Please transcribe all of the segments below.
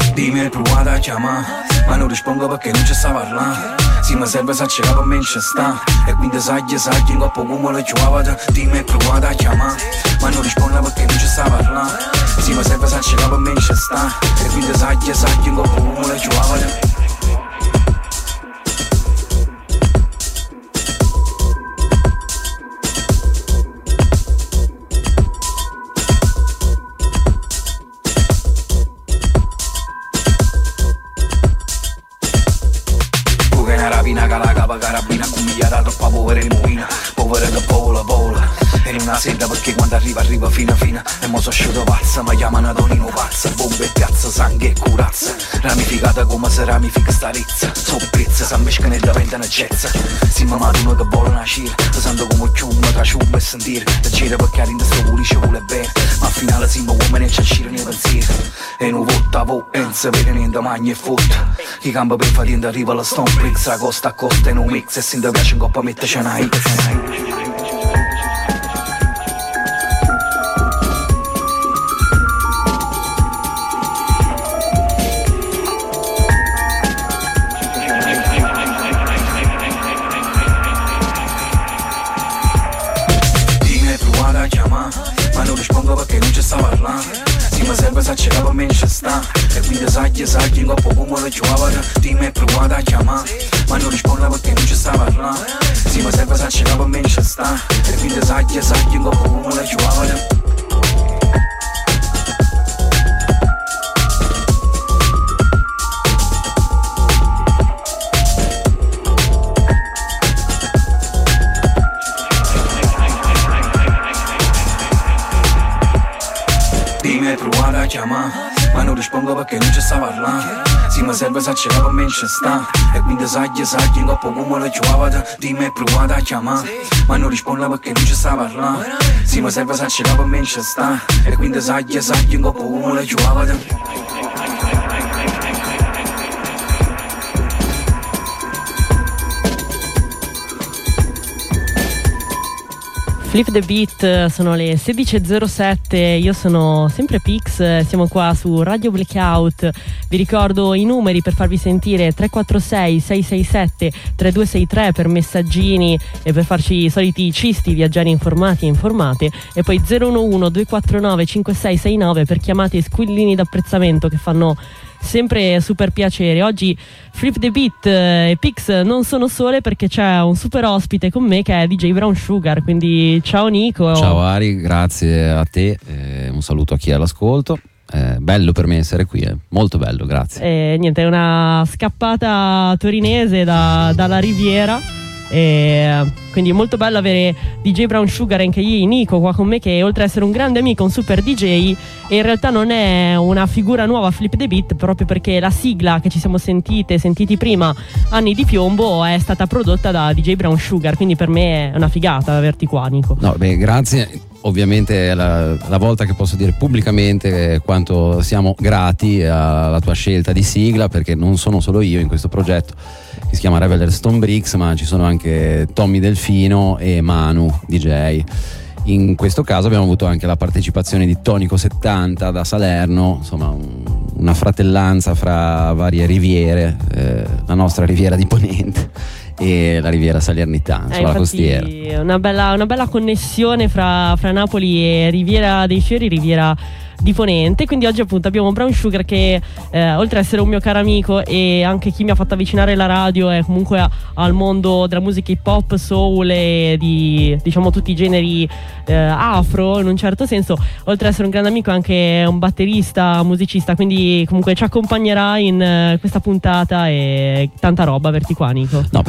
Dimmi hai provato a chiamare, ma non rispondo perché non ci sta parlando. Sì, ma serve se c'è per me in sta. E quindi sai in coppa come lo chiamava. Dimmi hai provato a chiamare, ma non rispondo perché non ci sta parlando. Sì, ma serve se c'è per me in sta. E quindi sai in coppa come lo chiamava. Carabina, cala carabina, cumigliata troppa povera in movina, povera che vola. E in una sera perché quando arriva fino. E mo so asciuto pazza, ma chiamano Tonino pazza. Bombe e piazza, sangue e curazza, ramificata come se ramifica sta rizza. So pezza, si mescano e diventano jazz. Si mamma uno che vuole nascere, ti sento come chiumma, tra ciumma e sentire. Da gira perché in sto pulisce vuole bene, ma al finale siamo uomini e ci ascirano i pensieri. E non vota e non si vede niente magna e fotta. Chi campa per fatica arriva alla Stone Bricks, a costa in un mix. E se ti piace in coppa metterci una hit. Ma non rispondo perché non ci sta parlando. Sì, ma serve se c'è per me in sta. E quindi sai in coppa come lo chiamava. Dimmi hai provato a chiamare, ma non rispondo perché non ci sta parlando. Sì, ma serve se c'è per me in sta. E quindi sai in coppa come lo chiamava. Dimmi hai provato a chiamare, ma non rispondo perché non ci sta parlando. Sì, ma serve se c'è per me in sta. E quindi sai in coppa come lo chiamava. Dimmi hai provato a chiamare, ma non rispondo perché non ci sta parlando. Sì, ma serve se c'è per me in sta. E quindi sai in coppa come lo chiamava. Flip the Beat, sono le 16.07, io sono sempre Pix, siamo qua su Radio Blackout. Vi ricordo i numeri per farvi sentire: 346 667 3263 per messaggini e per farci i soliti cisti, viaggiare informati e informate, e poi 011 249 5669 per chiamate e squillini d'apprezzamento che fanno sempre super piacere. Oggi Flip the Beat e Pix non sono sole perché c'è un super ospite con me che è DJ Brown Sugar, quindi ciao Nico. Ciao Ari, grazie a te, un saluto a chi è all'ascolto. Bello per me essere qui, molto bello, grazie. Niente, è una scappata torinese dalla Riviera. E quindi è molto bello avere DJ Brown Sugar, anche io, Nico, qua con me, che oltre ad essere un grande amico, un super DJ, e in realtà non è una figura nuova a Flip the Beat, proprio perché la sigla che ci siamo sentiti prima, Anni di piombo, è stata prodotta da DJ Brown Sugar, quindi per me è una figata averti qua, Nico. No, beh, grazie. Ovviamente è la volta che posso dire pubblicamente quanto siamo grati alla tua scelta di sigla, perché non sono solo io in questo progetto che si chiama Reveler Stone Bricks, ma ci sono anche Tommy Delfino e Manu DJ. In questo caso abbiamo avuto anche la partecipazione di Tonico 70 da Salerno, insomma una fratellanza fra varie riviere, la nostra riviera di Ponente e la riviera salernitana, la costiera. Una bella connessione fra Napoli e Riviera dei Fiori, Riviera di Ponente. Quindi oggi appunto abbiamo Brown Sugar che oltre ad essere un mio caro amico e anche chi mi ha fatto avvicinare la radio e comunque al mondo della musica hip hop, soul e di diciamo tutti i generi afro in un certo senso, oltre ad essere un grande amico è anche un batterista, musicista, quindi comunque ci accompagnerà in questa puntata e tanta roba averti qua, Nico. No,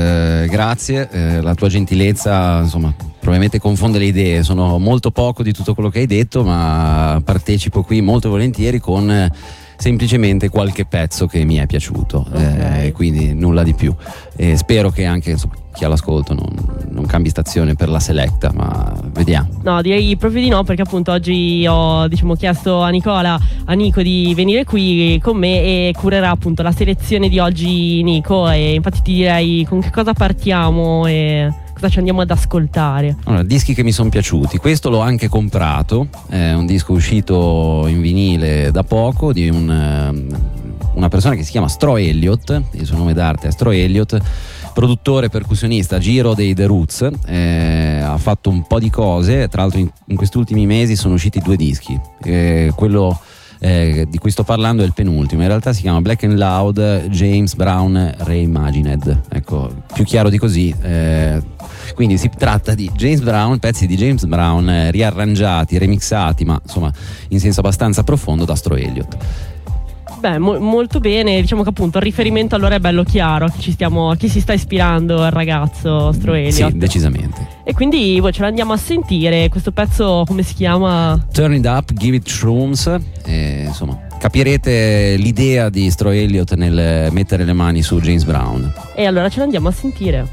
grazie, la tua gentilezza insomma probabilmente confonde le idee, sono molto poco di tutto quello che hai detto, ma partecipo qui molto volentieri con semplicemente qualche pezzo che mi è piaciuto, okay. Quindi nulla di più, e spero che anche insomma, chi all'ascolto non cambi stazione per la selecta, ma vediamo. No, direi proprio di no, perché appunto oggi ho chiesto a Nico di venire qui con me e curerà appunto la selezione di oggi, Nico, e infatti ti direi con che cosa partiamo e cosa ci andiamo ad ascoltare. Allora, dischi che mi sono piaciuti, questo l'ho anche comprato, è un disco uscito in vinile da poco di un una persona che si chiama Stro Elliott, il suo nome d'arte è Stro Elliott, produttore, percussionista, giro dei The Roots, ha fatto un po' di cose, tra l'altro in questi ultimi mesi sono usciti 2 dischi, quello di cui sto parlando è il penultimo, in realtà si chiama Black and Loud James Brown Reimagined, ecco, più chiaro di così, quindi si tratta di James Brown, pezzi di James Brown riarrangiati, remixati, ma insomma in senso abbastanza profondo da Stro Elliott. Beh, molto bene, diciamo che appunto il riferimento allora è bello chiaro, a chi si sta ispirando il ragazzo Stro Elliott. Sì, decisamente. E quindi ce l'andiamo a sentire, questo pezzo come si chiama? Turn It Up, Give It Shrooms, insomma capirete l'idea di Stro Elliott nel mettere le mani su James Brown. E allora ce l'andiamo a sentire.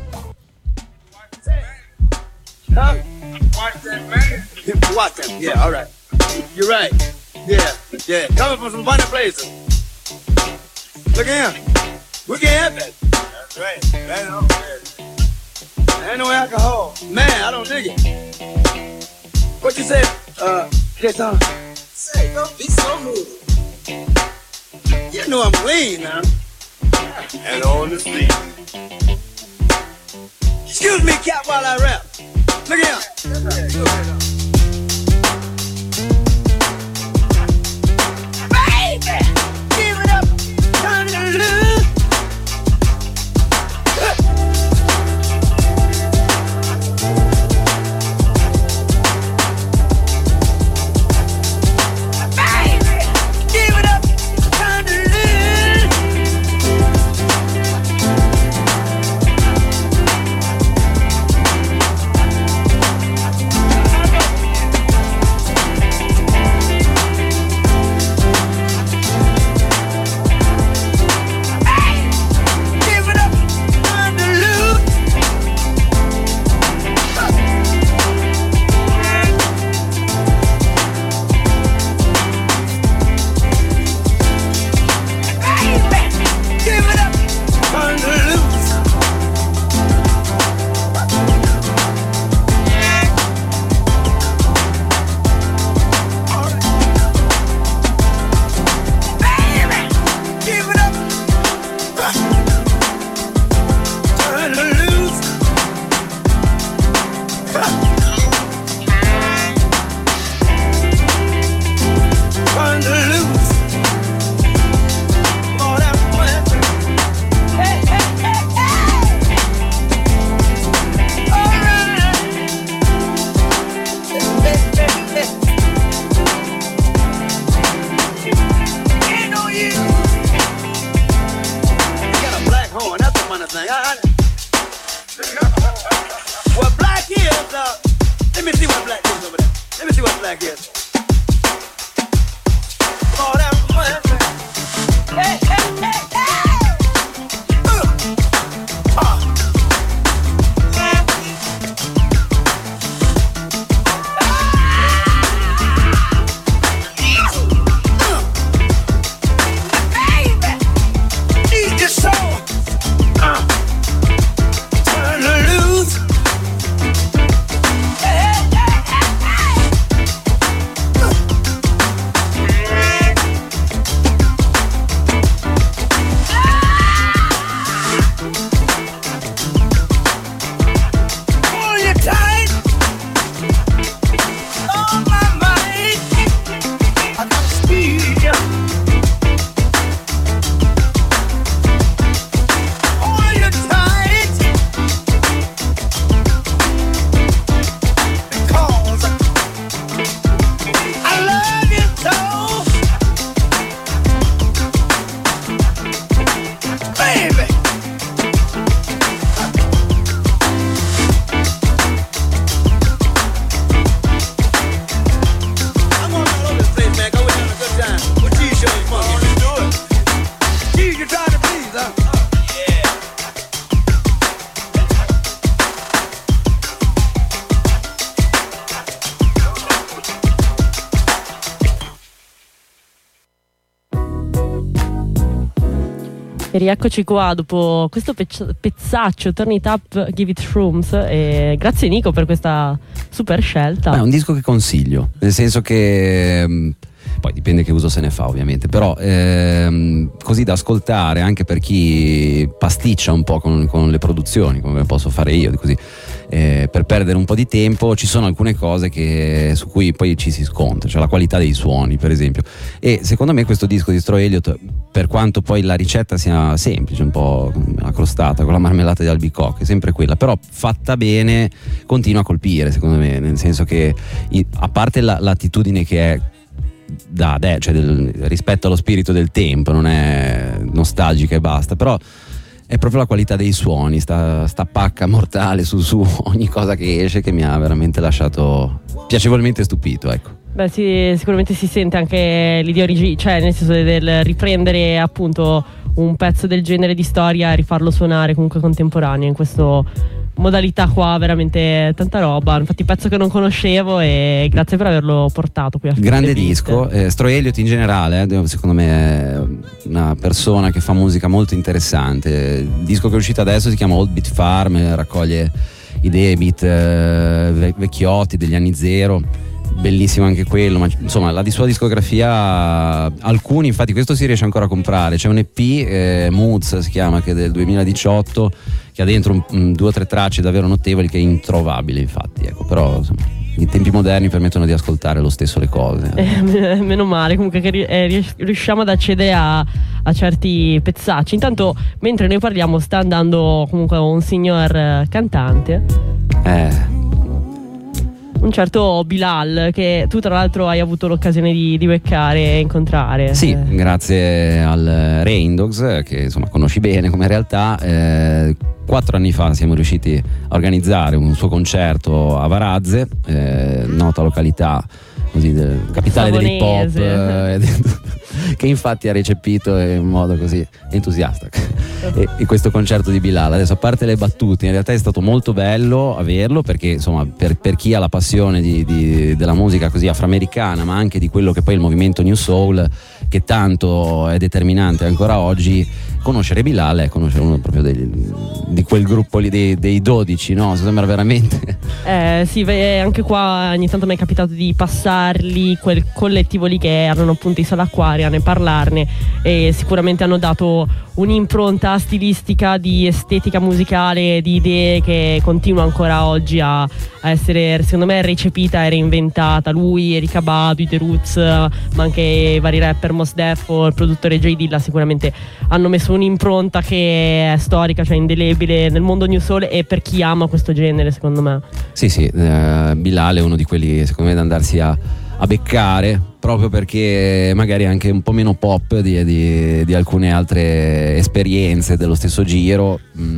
Watch them, yeah, all right. You're right. Yeah. Coming from some funny places. Look at him. We can have that. That's right. That's all right. Ain't no alcohol. Man, I don't dig it. What you say, Jason? Say, don't be so rude. You know I'm clean now. And on the street. Excuse me, cat, while I rap. Look at him. Baby, give it up, turn it loose. Baby, give it up, turn it loose. E rieccoci qua dopo questo pezzaccio Turn It Up, Give It Shrooms, e grazie Nico per questa super scelta. È un disco che consiglio, nel senso che poi dipende che uso se ne fa ovviamente, però così da ascoltare anche per chi pasticcia un po' con le produzioni, come posso fare io, così per perdere un po' di tempo. Ci sono alcune cose su cui poi ci si scontra, cioè la qualità dei suoni per esempio, e secondo me questo disco di Stroy Elliott, per quanto poi la ricetta sia semplice, un po' la crostata con la marmellata di albicocche, è sempre quella, però fatta bene continua a colpire secondo me, nel senso che a parte l'attitudine che è cioè rispetto allo spirito del tempo, non è nostalgica e basta, però è proprio la qualità dei suoni, sta pacca mortale su ogni cosa che esce, che mi ha veramente lasciato piacevolmente stupito, ecco. Beh sì, sicuramente si sente anche l'idea cioè nel senso del riprendere appunto un pezzo del genere di storia e rifarlo suonare comunque contemporaneo in questo modalità qua, veramente tanta roba. Infatti pezzo che non conoscevo, e grazie per averlo portato qui a grande disco. Stroy Elliott in generale secondo me è una persona che fa musica molto interessante. Il disco che è uscito adesso si chiama Old Beat Farm, raccoglie idee beat vecchiotti degli anni zero, bellissimo anche quello, ma insomma la sua discografia, alcuni infatti questo si riesce ancora a comprare, c'è un EP Moods si chiama, che è del 2018, che ha dentro 2 o 3 tracce davvero notevoli, che è introvabile infatti, ecco, però insomma i tempi moderni permettono di ascoltare lo stesso le cose. Meno male comunque che riusciamo ad accedere a certi pezzacci. Intanto mentre noi parliamo sta andando comunque un signor cantante, un certo Bilal, che tu tra l'altro hai avuto l'occasione di beccare e incontrare. Sì, grazie al Rain Dogs, che insomma conosci bene come realtà. 4 anni fa siamo riusciti a organizzare un suo concerto a Varazze, nota località così capitale dell'hip hop, che infatti ha recepito in modo così entusiasta e questo concerto di Bilal. Adesso, a parte le battute, in realtà è stato molto bello averlo, perché insomma per chi ha la passione della musica così afroamericana, ma anche di quello che poi è il movimento New Soul, che tanto è determinante ancora oggi, conoscere Bilal è conoscere uno proprio di quel gruppo lì dei 12, no? Sembra veramente sì, anche qua ogni tanto mi è capitato di passarli, quel collettivo lì che erano appunto i Salaquarian, e parlarne, e sicuramente hanno dato un'impronta stilistica, di estetica musicale, di idee, che continua ancora oggi a essere secondo me recepita e reinventata. Lui, Erykah Badu, The Roots, ma anche i vari rapper, Mos Def o il produttore J Dilla, sicuramente hanno messo un'impronta che è storica, cioè indelebile nel mondo New Soul e per chi ama questo genere, secondo me. Sì, Bilal è uno di quelli secondo me da andarsi a beccare, proprio perché magari anche un po' meno pop di alcune altre esperienze dello stesso giro,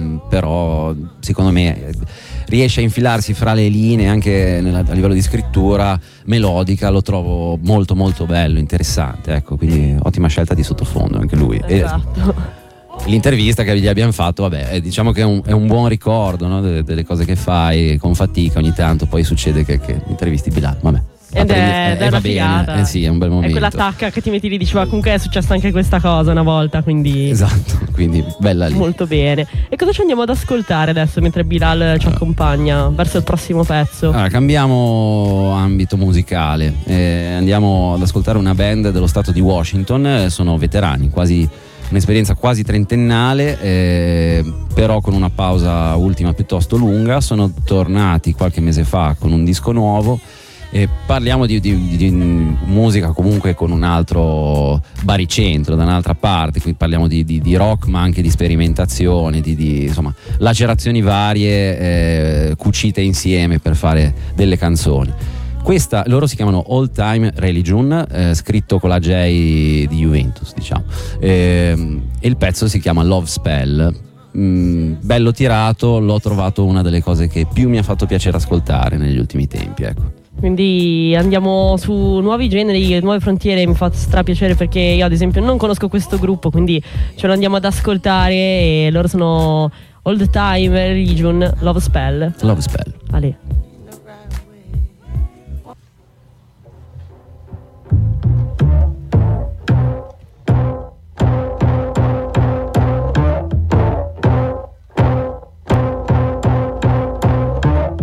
però secondo me riesce a infilarsi fra le linee anche a livello di scrittura melodica. Lo trovo molto molto bello, interessante, ecco, quindi ottima scelta di sottofondo anche lui. Esatto. L'intervista che gli abbiamo fatto, vabbè, diciamo che è un buon ricordo, no? Delle cose che fai con fatica ogni tanto, poi succede che intervisti Bilal, vabbè. Ed è va una bene, figata. sì, è un bel momento. È quella tacca che ti metti lì, diceva comunque è successa anche questa cosa una volta, quindi esatto, quindi bella lì. Molto bene. E cosa ci andiamo ad ascoltare adesso mentre Bilal ci accompagna verso il prossimo pezzo? Allora, cambiamo ambito musicale, andiamo ad ascoltare una band dello stato di Washington. Sono veterani, un'esperienza quasi trentennale, però con una pausa ultima piuttosto lunga. Sono tornati qualche mese fa con un disco nuovo. Parliamo di musica comunque con un altro baricentro, da un'altra parte, quindi parliamo di rock, ma anche di sperimentazione, di insomma lacerazioni varie cucite insieme per fare delle canzoni. Loro si chiamano Old Time Religion, scritto con la J di Juventus, diciamo, e il pezzo si chiama Love Spell. Bello tirato, l'ho trovato una delle cose che più mi ha fatto piacere ascoltare negli ultimi tempi, ecco. Quindi andiamo su nuovi generi, nuove frontiere. Mi fa strapiacere perché io ad esempio non conosco questo gruppo, quindi ce lo andiamo ad ascoltare, e loro sono Old Time Religion, Love Spell. Love Spell. Ale.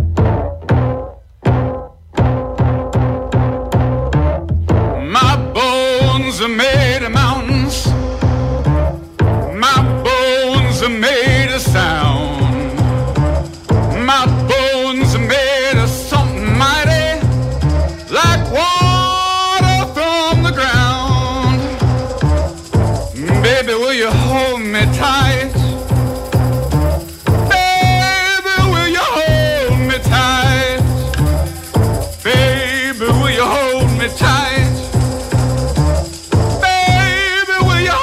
My boy are made of mountains. My bones are made of sound. My bones are made of something mighty, like water from the ground. Baby, will you hold me tight? Baby, will you hold me tight? Baby, will you hold me tight? Baby, will you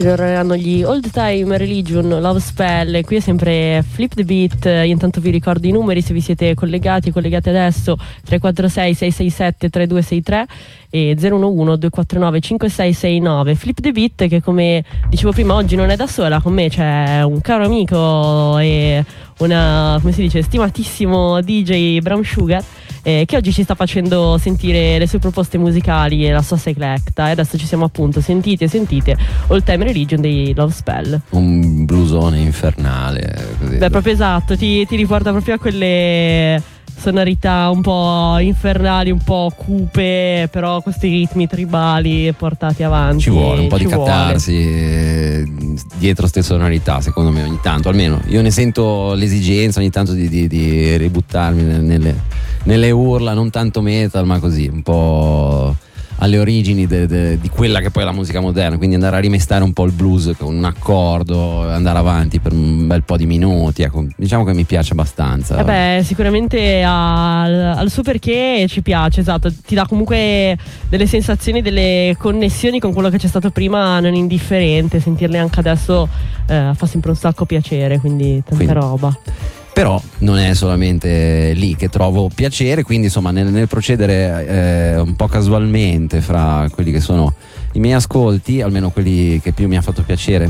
Loro erano gli Old Time Religion, Love Spell. Qui è sempre Flip the Beat. Io intanto vi ricordo i numeri se vi siete collegati adesso: 346 667 3263 e 011 249 5669. Flip the Beat, che come dicevo prima oggi non è da sola, con me c'è un caro amico e una, come si dice, stimatissimo DJ Brown Sugar, che oggi ci sta facendo sentire le sue proposte musicali e la sua selecta. E adesso ci siamo appunto sentite Old Time Religion dei Love Spell. Un blusone infernale così. Beh, proprio esatto, ti riporta proprio a quelle sonorità un po' infernali, un po' cupe, però questi ritmi tribali portati avanti. Ci vuole un po' di catarsi dietro ste sonorità, secondo me, ogni tanto. Almeno io ne sento l'esigenza ogni tanto di ributtarmi nelle urla, non tanto metal, ma così un po' alle origini di quella che poi è la musica moderna, quindi andare a rimestare un po' il blues con un accordo, andare avanti per un bel po' di minuti, ecco, diciamo che mi piace abbastanza. Beh, sicuramente al suo perché ci piace, esatto, ti dà comunque delle sensazioni, delle connessioni con quello che c'è stato prima non indifferente, sentirle anche adesso fa sempre un sacco piacere, quindi tanta roba. Però non è solamente lì che trovo piacere, quindi insomma nel procedere un po' casualmente fra quelli che sono i miei ascolti, almeno quelli che più mi ha fatto piacere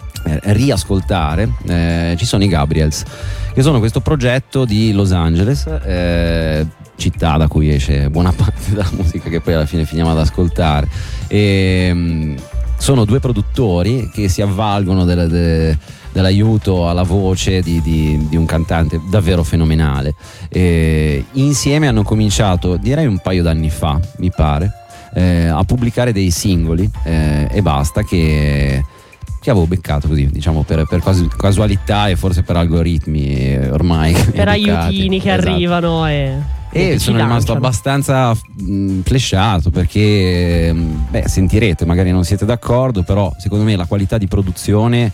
riascoltare, ci sono i Gabriels, che sono questo progetto di Los Angeles, città da cui esce buona parte della musica che poi alla fine finiamo ad ascoltare, e sono due produttori che si avvalgono dell'aiuto alla voce di un cantante davvero fenomenale. Insieme hanno cominciato, direi un paio d'anni fa, mi pare, a pubblicare dei singoli e basta, che avevo beccato così, diciamo, per casualità e forse per algoritmi ormai per aiutini che arrivano e sono rimasto abbastanza flashato, perché sentirete, magari non siete d'accordo, però secondo me la qualità di produzione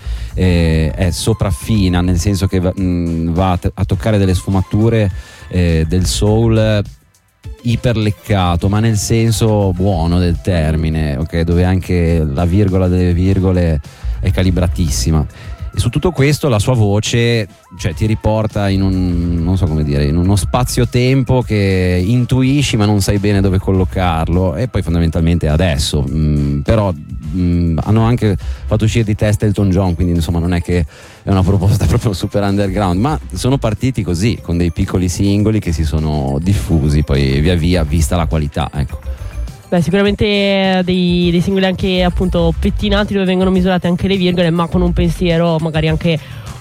è sopraffina, nel senso che va a toccare delle sfumature del soul iperleccato, ma nel senso buono del termine, ok, dove anche la virgola delle virgole è calibratissima. E su tutto questo la sua voce, cioè, ti riporta in non so come dire, in uno spazio-tempo che intuisci ma non sai bene dove collocarlo, e poi fondamentalmente adesso però hanno anche fatto uscire di testa Elton John, quindi insomma non è che è una proposta proprio super underground, ma sono partiti così, con dei piccoli singoli che si sono diffusi poi via via, vista la qualità, ecco. Beh, sicuramente dei singoli anche appunto pettinati, dove vengono misurate anche le virgole, ma con un pensiero, magari anche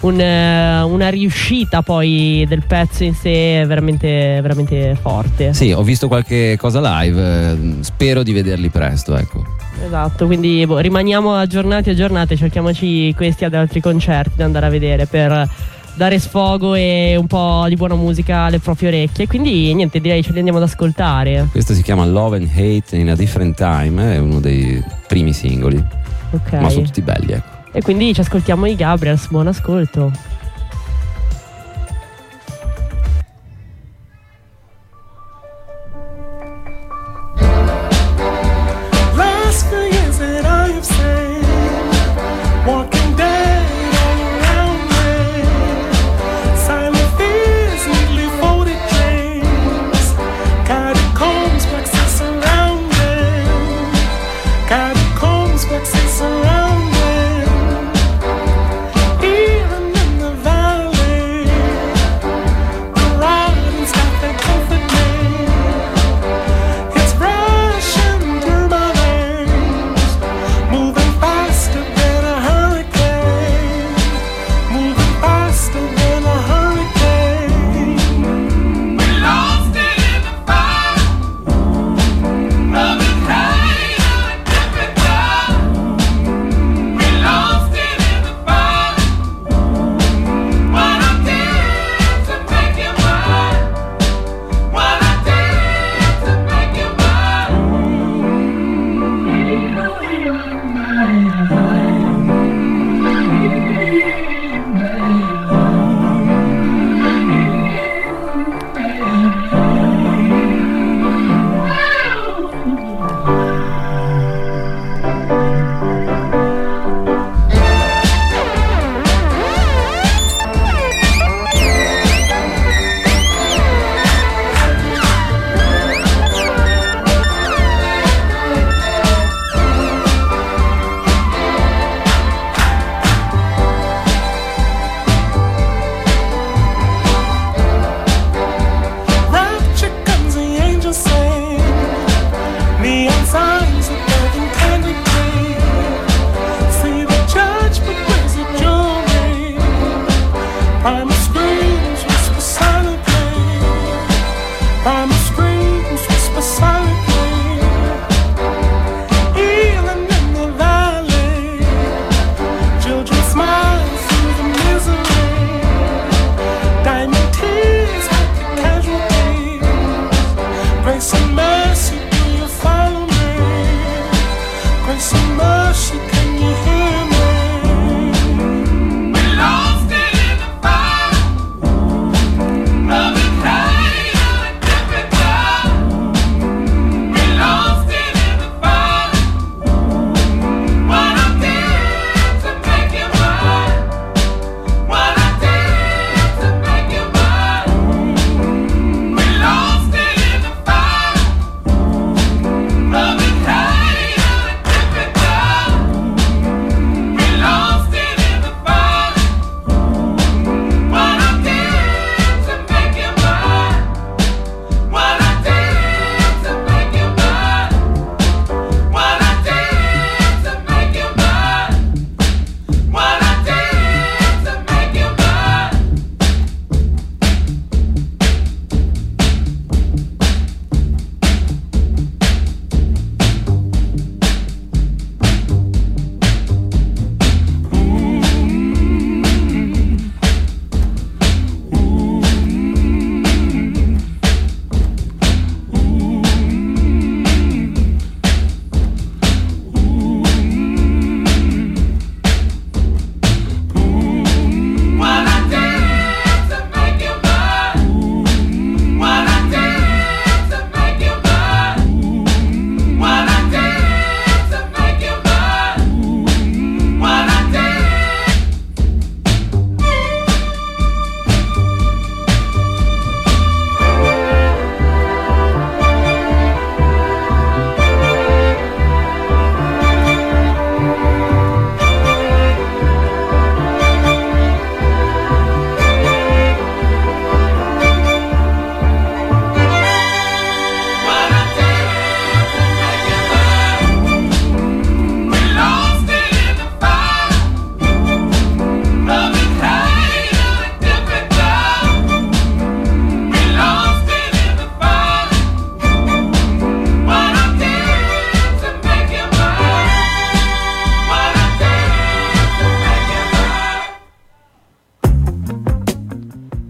una riuscita poi del pezzo in sé veramente, veramente forte. Sì, ho visto qualche cosa live, spero di vederli presto, ecco. Esatto, quindi rimaniamo aggiornati, cerchiamoci questi ad altri concerti da andare a vedere per dare sfogo e un po' di buona musica alle proprie orecchie. Quindi niente, direi ce li andiamo ad ascoltare. Questo si chiama Love and Hate in a Different Time, è uno dei primi singoli, okay, ma sono tutti belli, ecco. E quindi ci ascoltiamo i Gabriels, buon ascolto. Even in the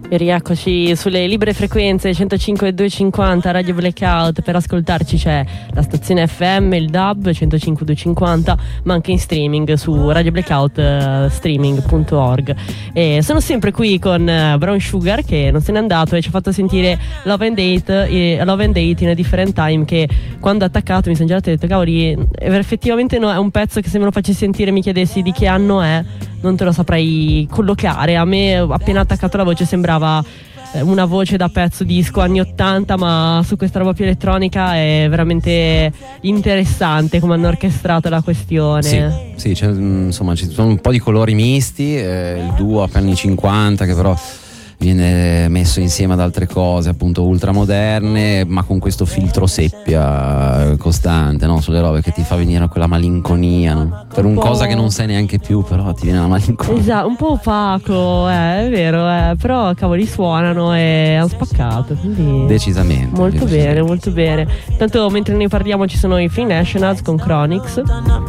E rieccoci sulle libere frequenze 105 e 250 Radio Blackout. Per ascoltarci c'è la stazione FM, il DAB 105 250, ma anche in streaming su radioblackout.streaming.org. E sono sempre qui con Brown Sugar, che non se n'è andato e ci ha fatto sentire Love and Date in a Different Time, che quando ha attaccato mi sono già detto cavoli, effettivamente no, è un pezzo che se me lo facessi sentire mi chiedessi di che anno è, non te lo saprei collocare. A me appena attaccato la voce sembrava una voce da pezzo disco anni 80, ma su questa roba più elettronica è veramente interessante come hanno orchestrato la questione. Sì, c'è, insomma ci sono un po' di colori misti, il duo anni 50 che però viene messo insieme ad altre cose appunto ultramoderne, ma con questo filtro seppia costante, no? Sulle robe che ti fa venire quella malinconia, no? Per un cosa che non sai neanche più, però ti viene la malinconia. Esatto, un po' opaco, è vero, però cavoli suonano e hanno spaccato, quindi Decisamente. bene, molto bene. Tanto mentre ne parliamo ci sono i Free Nationals con Chronix,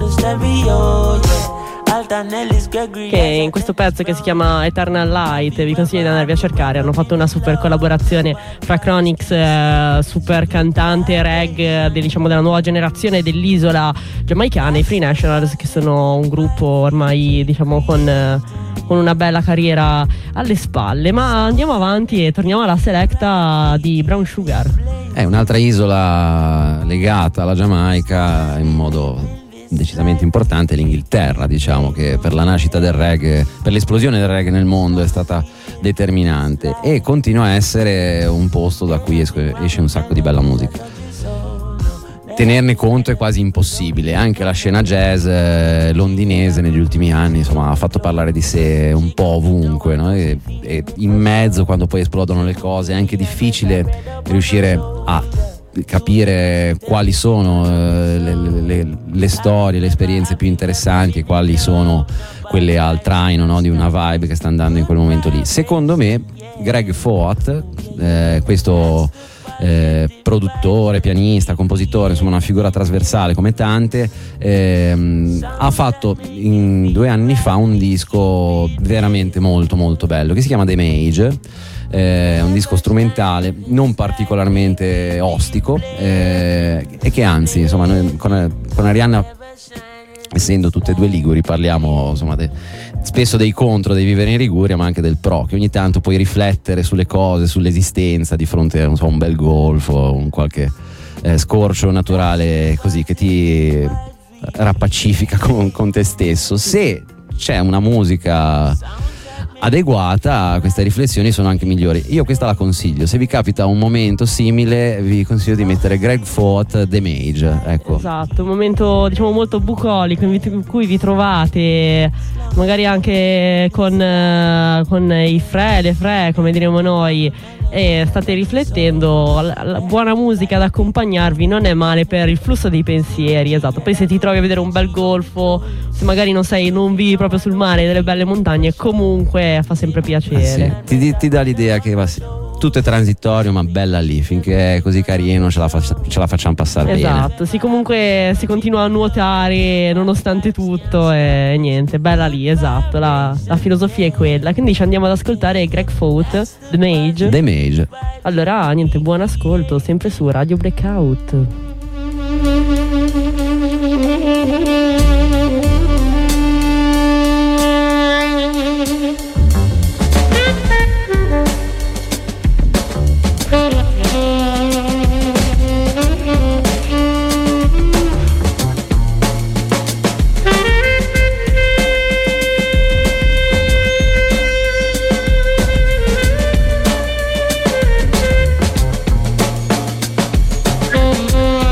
che in questo pezzo che si chiama Eternal Light vi consiglio di andarvi a cercare. Hanno fatto una super collaborazione fra Chronix, super cantante reggae della nuova generazione dell'isola giamaicana, e i Free Nationals, che sono un gruppo ormai con una bella carriera alle spalle. Ma andiamo avanti e torniamo alla selecta di Brown Sugar. È un'altra isola legata alla Giamaica in modo decisamente importante, l'Inghilterra, diciamo, che per la nascita del reggae, per l'esplosione del reggae nel mondo è stata determinante e continua a essere un posto da cui esce un sacco di bella musica. Tenerne conto è quasi impossibile. Anche la scena jazz londinese negli ultimi anni, insomma, ha fatto parlare di sé un po' ovunque, no? E in mezzo, quando poi esplodono le cose, è anche difficile riuscire a capire quali sono le storie, le esperienze più interessanti e quali sono quelle al traino, no, di una vibe che sta andando in quel momento lì. Secondo me Greg Foat, questo produttore, pianista, compositore, insomma una figura trasversale come tante, ha fatto 2 anni fa un disco veramente molto molto bello che si chiama The Mage. È un disco strumentale non particolarmente ostico, e che anzi, insomma, noi con Arianna, essendo tutte e due liguri, parliamo insomma spesso dei contro dei vivere in Liguria, ma anche del pro, che ogni tanto puoi riflettere sulle cose, sull'esistenza di fronte a un bel golfo, un qualche scorcio naturale così che ti rappacifica con te stesso. Se c'è una musica adeguata, queste riflessioni sono anche migliori. Io questa la consiglio. Se vi capita un momento simile, vi consiglio di mettere Greg Foat, The Mage. Ecco. Esatto, un momento molto bucolico in cui vi trovate magari anche con i le fre, come diremo noi, e state riflettendo. La buona musica ad accompagnarvi non è male per il flusso dei pensieri. Esatto. Poi se ti trovi a vedere un bel golfo, se magari non vivi proprio sul mare, delle belle montagne, comunque fa sempre piacere. Sì. Ti dà l'idea che tutto è transitorio, ma bella lì, finché è così carino ce la facciamo passare bene. Esatto, sì, comunque si continua a nuotare nonostante tutto e niente, bella lì, esatto, la filosofia è quella. Quindi ci andiamo ad ascoltare Greg Foat, The Mage. The Mage. Allora niente, buon ascolto, sempre su Radio Blackout. Mm-hmm.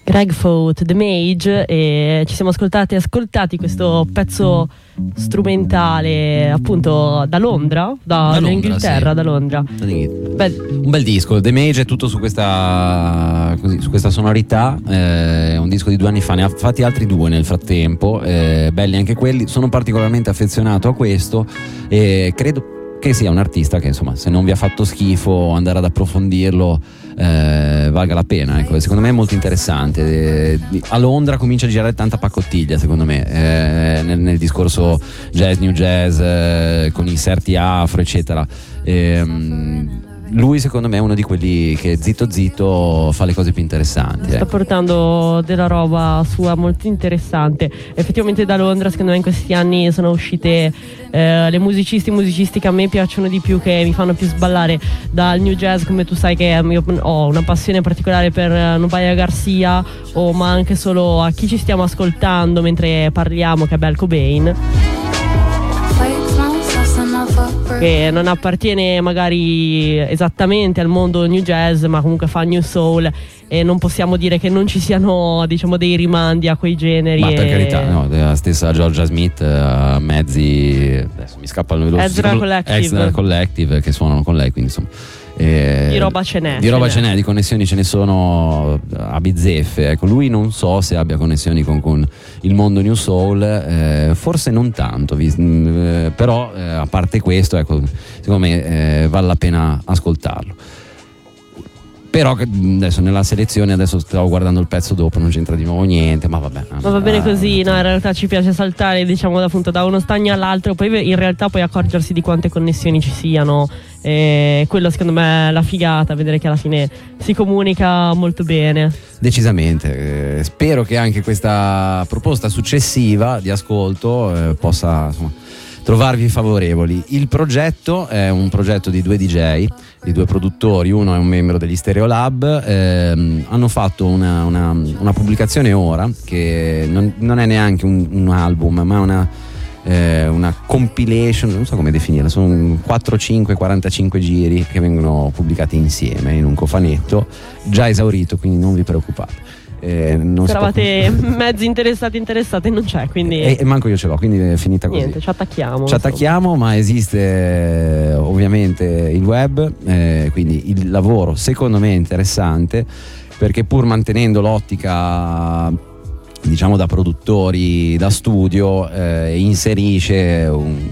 Greg Foat, The Mage, e ci siamo ascoltati questo pezzo strumentale appunto da Londra, dall'Inghilterra, sì. Da Londra. Un bel disco. The Mage è tutto su questa sonorità, è un disco di 2 anni fa, ne ha fatti altri 2 nel frattempo, belli anche quelli. Sono particolarmente affezionato a questo e credo che sia un artista che, insomma, se non vi ha fatto schifo andare ad approfondirlo, valga la pena, ecco. Secondo me è molto interessante. A Londra comincia a girare tanta pacottiglia, secondo me, nel discorso jazz, new jazz, con inserti afro, eccetera. Lui secondo me è uno di quelli che zitto zitto fa le cose più interessanti. Sta portando della roba sua molto interessante. Effettivamente da Londra secondo me in questi anni sono uscite le musicisti che a me piacciono di più, che mi fanno più sballare. Dal new jazz, come tu sai che io ho una passione particolare per Nubia Garcia, ma anche solo a chi ci stiamo ascoltando mentre parliamo, che è Bell Cobain, che non appartiene magari esattamente al mondo new jazz, ma comunque fa new soul, e non possiamo dire che non ci siano, diciamo, dei rimandi a quei generi. Ma per carità, no, la stessa Georgia Smith, mezzi, adesso mi scappa il nome, Ezra Collective, che suonano con lei, quindi insomma di roba ce n'è, di connessioni ce ne sono a bizzeffe. Ecco, lui non so se abbia connessioni con il mondo new soul, forse non tanto, però a parte questo, ecco, secondo me vale la pena ascoltarlo. Però adesso nella selezione, adesso stavo guardando il pezzo dopo, non c'entra di nuovo niente, ma vabbè. Ma va bene così, no, in realtà ci piace saltare, diciamo, appunto da uno stagno all'altro, poi in realtà poi accorgersi di quante connessioni ci siano, e quello secondo me è la figata, vedere che alla fine si comunica molto bene. Decisamente, spero che anche questa proposta successiva di ascolto possa, insomma, trovarvi favorevoli. Il progetto è un progetto di 2 DJ, di 2 produttori, uno è un membro degli Stereolab, hanno fatto una pubblicazione ora che non è neanche un album, ma una compilation, non so come definirla, sono 4, 5, 45 giri che vengono pubblicati insieme in un cofanetto già esaurito, quindi non vi preoccupate. Eravate mezzi interessati, non c'è, quindi e manco io ce l'ho, quindi è finita così. Niente, ci attacchiamo, ma esiste ovviamente il web, quindi il lavoro secondo me è interessante, perché pur mantenendo l'ottica, diciamo, da produttori da studio, inserisce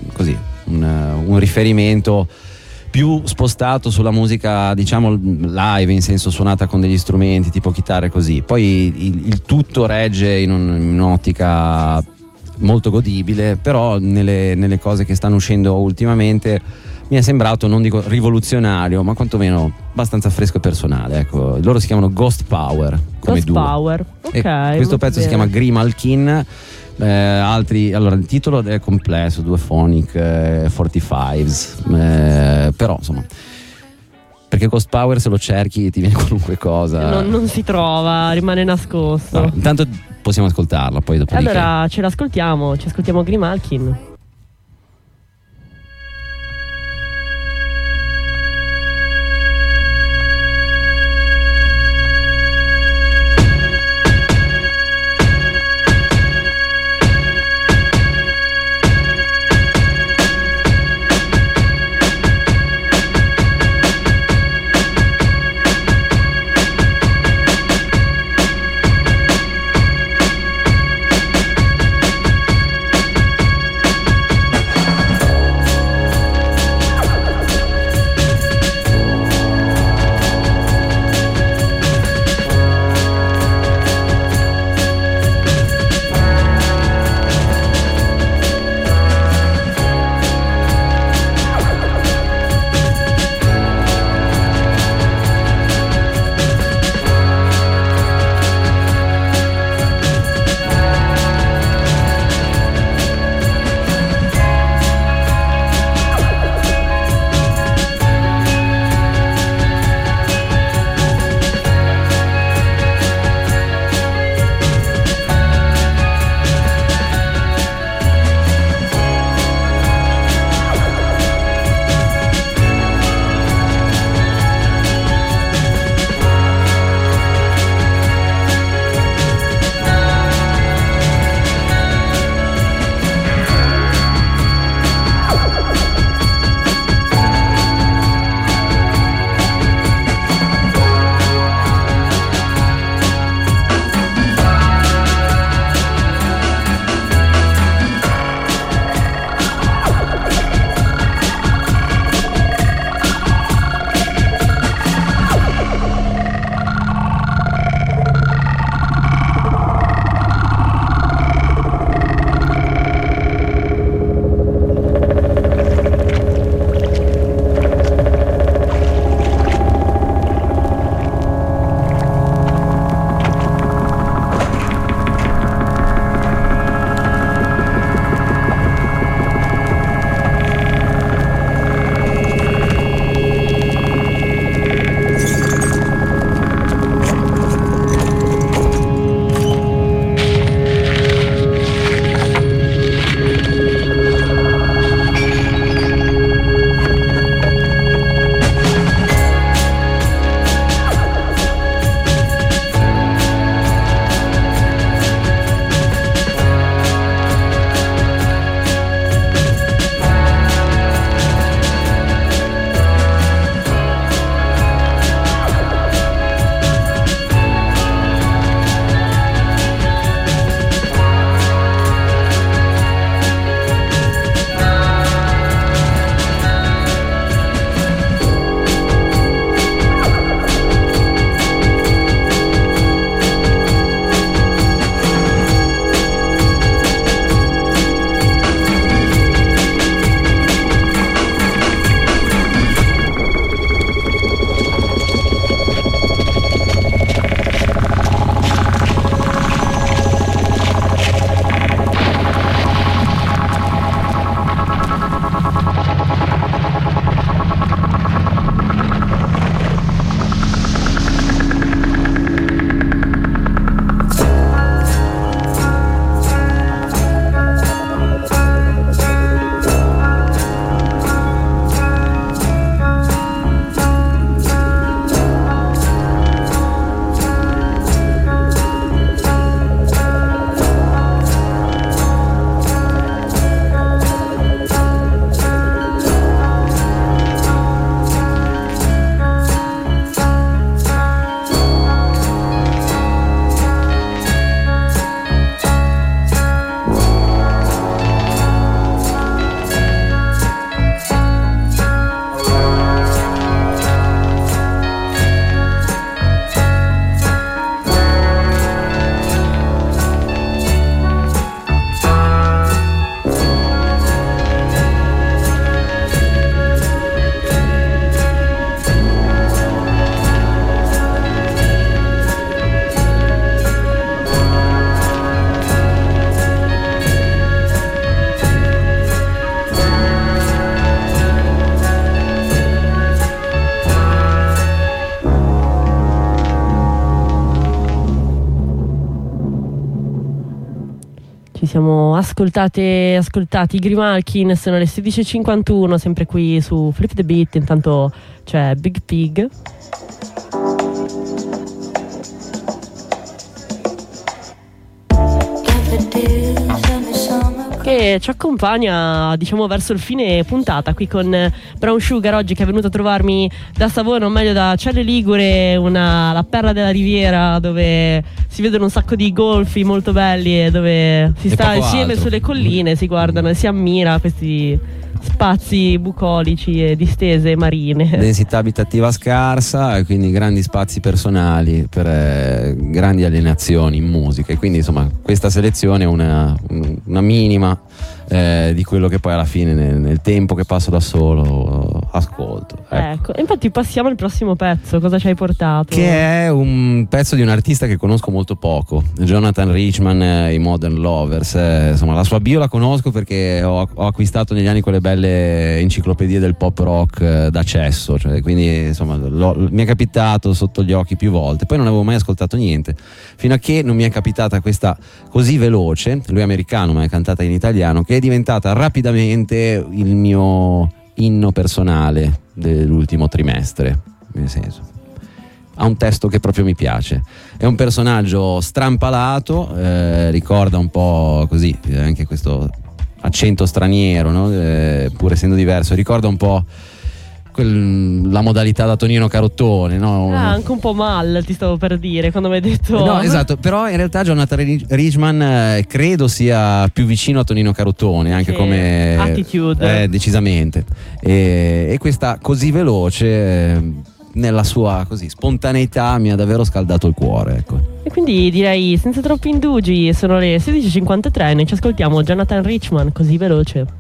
un riferimento più spostato sulla musica, diciamo, live, in senso suonata con degli strumenti tipo chitarre, così. Poi il tutto regge in un'ottica molto godibile, però nelle cose che stanno uscendo ultimamente mi è sembrato, non dico rivoluzionario, ma quantomeno abbastanza fresco e personale, ecco. Loro si chiamano Ghost Power come duo. Power, ok. E questo pezzo si chiama Grimalkin. Allora il titolo è complesso, 2 phonic, 45s, però insomma, perché Ghost Power se lo cerchi ti viene qualunque cosa, non si trova, rimane nascosto. No, intanto possiamo ascoltarlo, poi dopo allora ci ascoltiamo Grimalkin. Ci siamo ascoltati i Grimalkin, sono le 16:51, sempre qui su Flip the Beat. Intanto c'è Big Pig. Che ci accompagna, diciamo, verso il fine puntata qui con Brown Sugar oggi, che è venuto a trovarmi da Savona, o meglio da Celle Ligure, la perla della Riviera, dove si vedono un sacco di golfi molto belli e dove si sta insieme altro sulle colline, si guardano e si ammira questi spazi bucolici e distese marine. Densità abitativa scarsa e quindi grandi spazi personali per grandi alienazioni in musica, e quindi insomma questa selezione è una minima di quello che poi alla fine nel tempo che passo da solo ascolto. Ecco, infatti passiamo al prossimo pezzo. Cosa ci hai portato? Che è un pezzo di un artista che conosco molto poco, Jonathan Richman, i Modern Lovers. Insomma, la sua bio la conosco perché ho acquistato negli anni quelle belle enciclopedie del pop rock d'accesso, cioè, quindi insomma mi è capitato sotto gli occhi più volte, poi non avevo mai ascoltato niente fino a che non mi è capitata questa così veloce, lui è americano ma è cantata in italiano, che è diventata rapidamente il mio inno personale dell'ultimo trimestre, nel senso ha un testo che proprio mi piace, è un personaggio strampalato, ricorda un po' così anche questo accento straniero, no? Pur essendo diverso, ricorda un po' la modalità da Tonino Carottone, no? Anche un po' mal, ti stavo per dire quando mi hai detto. No, esatto, però in realtà Jonathan Richman credo sia più vicino a Tonino Carottone, anche come attitude, decisamente, e questa così veloce nella sua così spontaneità mi ha davvero scaldato il cuore, ecco. E quindi direi senza troppi indugi, sono le 16:53, noi ci ascoltiamo Jonathan Richman, così veloce.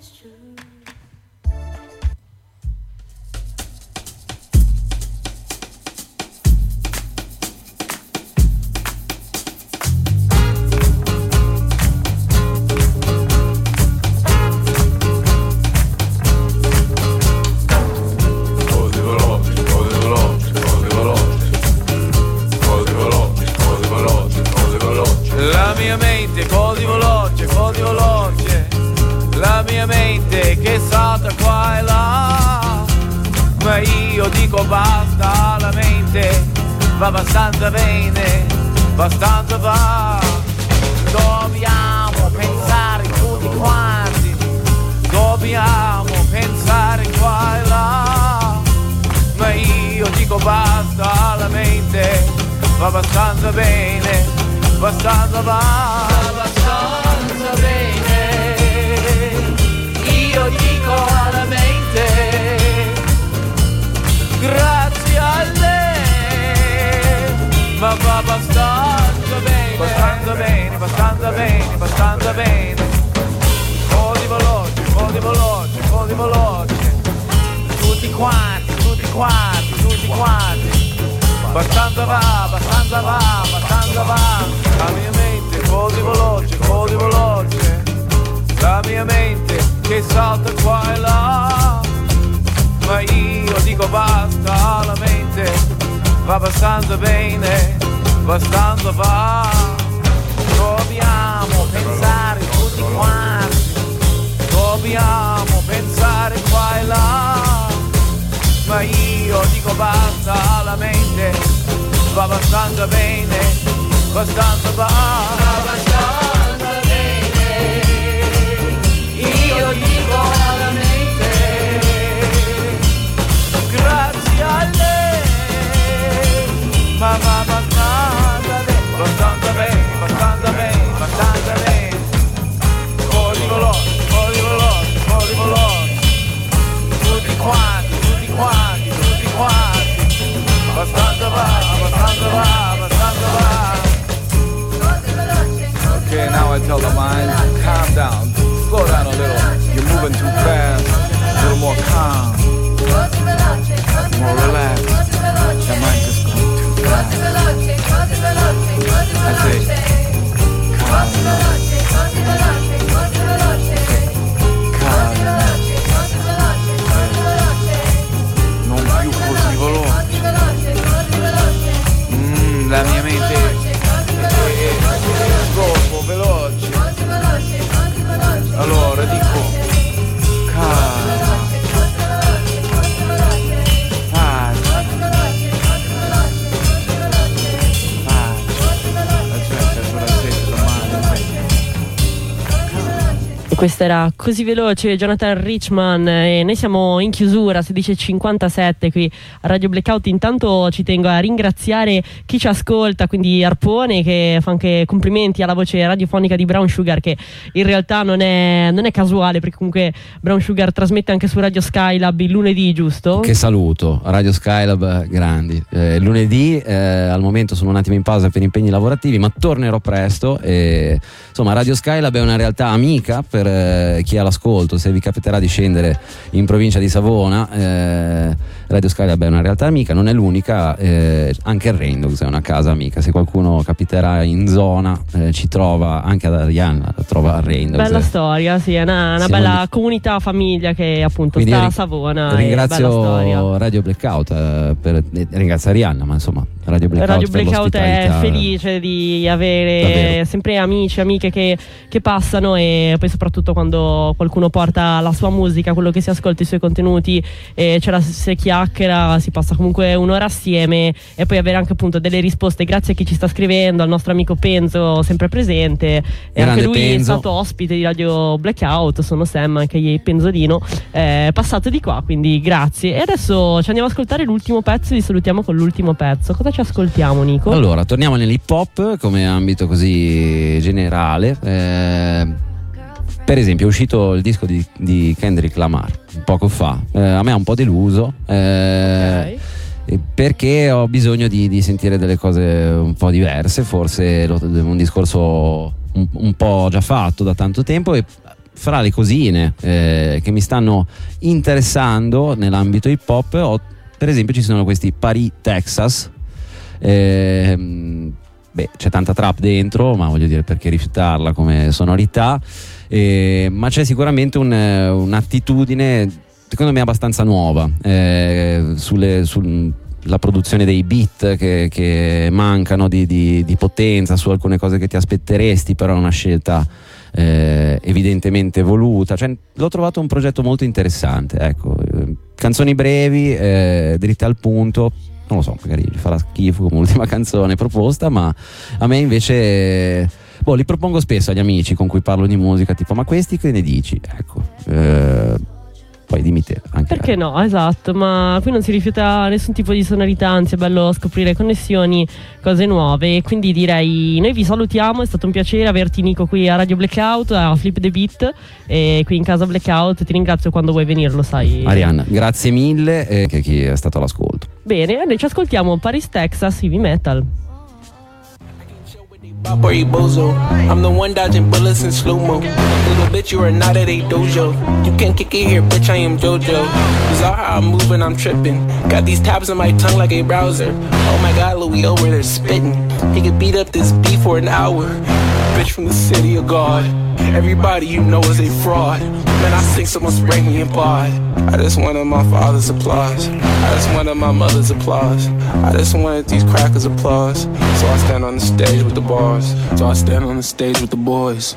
Va abbastanza bene, abbastanza va. Dobbiamo pensare tutti quanti, dobbiamo pensare qua e là. Ma io dico basta, la mente va abbastanza bene, abbastanza va. Abbastanza bene, io dico alla mente, grazie a lei. Ma va abbastanza bene, abbastanza bene, abbastanza bene, abbastanza bene. Così veloce, così veloce, così veloce. Tutti quanti, tutti quanti, tutti quanti. Abbastanza va, abbastanza va, abbastanza va. La mia mente così veloce, così veloce. La mia mente che salta qua e là. Ma io dico basta, la mente va abbastanza bene, abbastanza va. Dobbiamo pensare tutti quanti, dobbiamo pensare qua e là. Ma io dico basta, la mente va abbastanza bene, abbastanza va. Abbastanza bene, io dico alla mente, grazie a lei. Ma va abbastanza bene, abbastanza bene, abbastanza bene, abbastanza bene. Così veloce, così veloce, così veloce. Tutti quanti, tutti quanti, tutti quanti. Abbastanza va, abbastanza va, abbastanza va. Okay, now I tell the mind, calm down, slow down a little. You're moving too fast, a little more calm, more relaxed. Your mind just going too fast. That's it. Calm. Calm. Non più così veloce. Questa era Così Veloce, Jonathan Richman, e noi siamo in chiusura, 16:57 qui a Radio Blackout. Intanto ci tengo a ringraziare chi ci ascolta, quindi Arpone, che fa anche complimenti alla voce radiofonica di Brown Sugar, che in realtà non è casuale, perché comunque Brown Sugar trasmette anche su Radio Skylab il lunedì, giusto? Che saluto, Radio Skylab grandi. Lunedì al momento sono un attimo in pausa per impegni lavorativi, ma tornerò presto. Insomma, Radio Skylab è una realtà amica per chi ha l'ascolto. Se vi capiterà di scendere in provincia di Savona, Radio Skylab è una realtà amica, non è l'unica, anche il Raindogs è una casa amica. Se qualcuno capiterà in zona, ci trova, anche ad Arianna trova al Raindogs. Bella storia, sì, è una bella comunità, famiglia che appunto quindi sta a Savona. Ringrazio Radio Blackout, ringrazio Arianna, ma insomma Radio Blackout è felice di avere davvero sempre amici, amiche che passano, e poi soprattutto quando qualcuno porta la sua musica, quello che si ascolta, i suoi contenuti, si chiacchiera, si passa comunque un'ora assieme, e poi avere anche appunto delle risposte. Grazie a chi ci sta scrivendo, al nostro amico Penzo sempre presente, e anche lui Penzo è stato ospite di Radio Blackout. Sono Sam, anche Penzolino, passato di qua, quindi grazie. E adesso ci andiamo ad ascoltare l'ultimo pezzo e vi salutiamo con l'ultimo pezzo. Cosa ci ascoltiamo, Nico? Allora, torniamo nell'hip hop come ambito così generale. Per esempio è uscito il disco di Kendrick Lamar poco fa. A me ha un po' deluso, perché ho bisogno di sentire delle cose un po' diverse. Forse un discorso un po' già fatto da tanto tempo, e fra le cosine che mi stanno interessando nell'ambito hip hop, per esempio ci sono questi Paris, Texas. C'è tanta trap dentro, ma voglio dire, perché rifiutarla come sonorità? Ma c'è sicuramente un'attitudine, secondo me, abbastanza nuova sulla produzione dei beat che mancano di potenza, su alcune cose che ti aspetteresti, però è una scelta evidentemente voluta. Cioè, l'ho trovato un progetto molto interessante, ecco. Canzoni brevi, dritte al punto. Non lo so, magari gli farà schifo come ultima canzone proposta, ma a me invece li propongo spesso agli amici con cui parlo di musica, tipo: ma questi che ne dici? Ecco, poi dimmi te anche. Perché no, esatto, ma qui non si rifiuta nessun tipo di sonorità, anzi è bello scoprire connessioni, cose nuove. E quindi direi, noi vi salutiamo, è stato un piacere averti, Nico, qui a Radio Blackout, a Flip the Beat, e qui in casa Blackout. Ti ringrazio quando vuoi venire, lo sai. Arianna, grazie mille, e che chi è stato all'ascolto. Bene, noi ci ascoltiamo Paris, Texas, Heavy Metal. Where you bozo? I'm the one dodging bullets in slow-mo. Little bitch, you are not at a dojo. You can't kick it here, bitch, I am JoJo. Is all how I'm moving, I'm tripping. Got these tabs on my tongue like a browser. Oh my god, Louis over there spitting. He could beat up this beef for an hour. Bitch from the city of God. Everybody you know is a fraud. Man, I think someone sprang me in pod. I just wanted my father's applause. I just wanted my mother's applause. I just wanted these crackers' applause. So I stand on the stage with the bars. So I stand on the stage with the boys.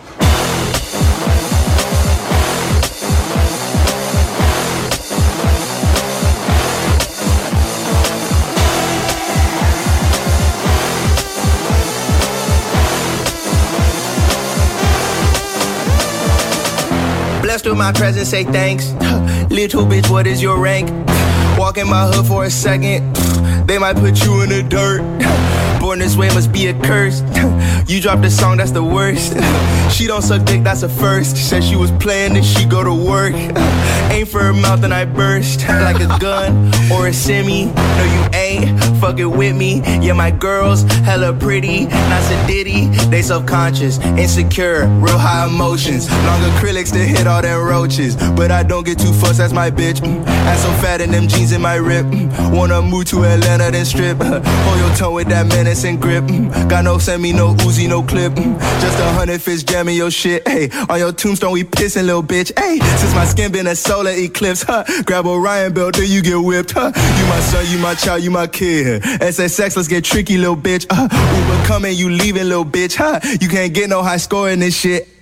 Blessed with my presence, say thanks. Little bitch, what is your rank? Walk in my hood for a second, they might put you in the dirt. Born this way must be a curse. You dropped a song, that's the worst. She don't suck dick, that's a first. Said she was playing and she go to work. Aim for her mouth and I burst. Like a gun or a semi. No, you ain't fucking with me. Yeah, my girls hella pretty, not sedity. They self-conscious, insecure, real high emotions. Long acrylics to hit all them roaches. But I don't get too fussed, that's my bitch. Ass so fat and them jeans in my rip. Wanna move to Atlanta, then strip. Hold your tongue with that menace and grip. Got no semi, no Uzi, no clip. Just 100 fists jamming your shit. Hey, on your tombstone we pissin', little bitch. Hey, since my skin been a solar eclipse, huh? Grab Orion belt, then you get whipped, huh? You my son, you my child, you my kid. SSX, let's get tricky, little bitch. Uber coming, you leaving, little bitch, huh? You can't get no high score in this shit.